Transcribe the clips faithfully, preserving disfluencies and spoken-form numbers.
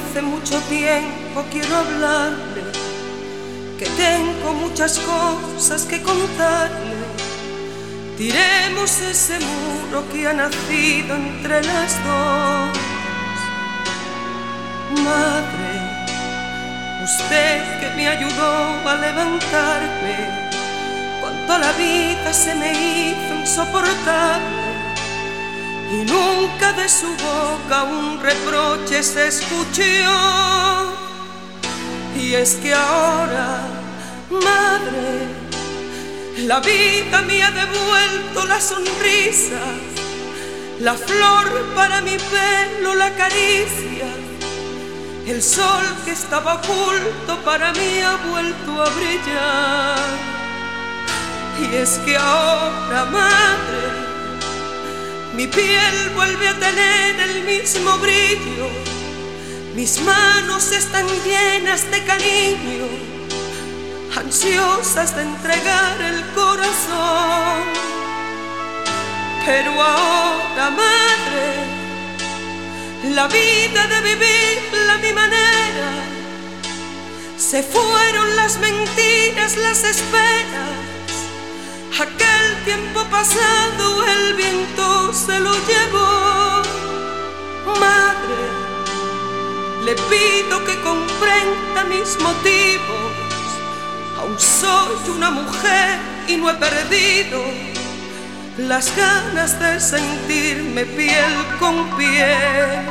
hace mucho tiempo quiero hablarle, que tengo muchas cosas que contarle. Tiremos ese muro que ha nacido entre las dos. Madre, usted que me ayudó a levantarme cuando la vida se me hizo insoportable y nunca de su boca un reproche se escuchó. Y es que ahora, madre, la vida me ha devuelto la sonrisa, la flor para mi pelo, la caricia. El sol que estaba oculto para mí ha vuelto a brillar. Y es que ahora, madre, mi piel vuelve a tener el mismo brillo, mis manos están llenas de cariño, ansiosas de entregar el corazón. Pero ahora, madre, la vida de vivirla a mi manera, se fueron las mentiras, las esperas. Aquel tiempo pasado el viento se lo llevó. Madre, le pido que comprenda mis motivos. Aún soy una mujer y no he perdido las ganas de sentirme piel con piel.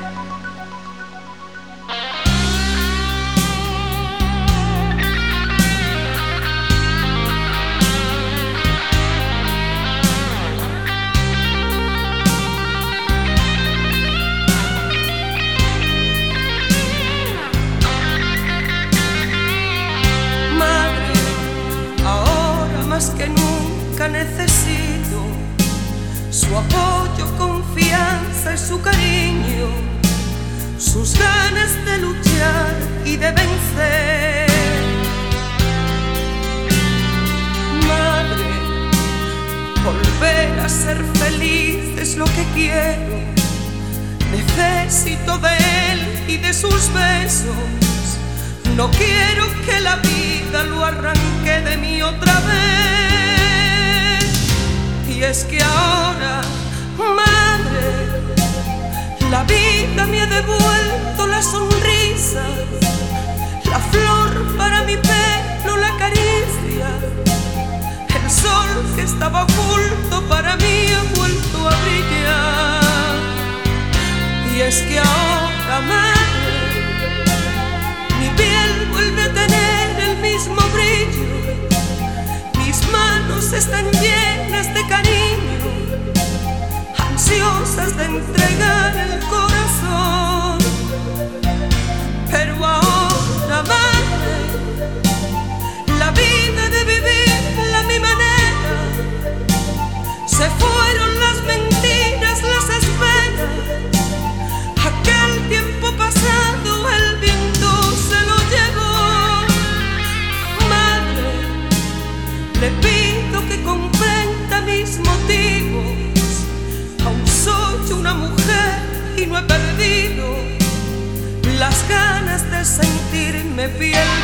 Más que nunca necesito su apoyo, confianza y su cariño, sus ganas de luchar y de vencer. Madre, volver a ser feliz es lo que quiero. Necesito de él y de sus besos. No quiero que la vida lo arranque de mí otra vez. Y es que ahora, madre, la vida me ha devuelto la sonrisa, la flor para mi pelo, la caricia. El sol que estaba oculto para mí ha vuelto a brillar. Y es que ahora, madre, mi piel vuelve a tener el mismo brillo, mis manos están llenas de cariño, ansiosas de entregar el corazón. Pero ahora, madre, la vida de vivirla a mi manera, se fueron las mentiras, las esperas. Aquel tiempo pasado el viento se lo llevó. Madre, le pido que comprenda mis motivos. Aún soy una mujer y no he perdido las ganas de sentirme fiel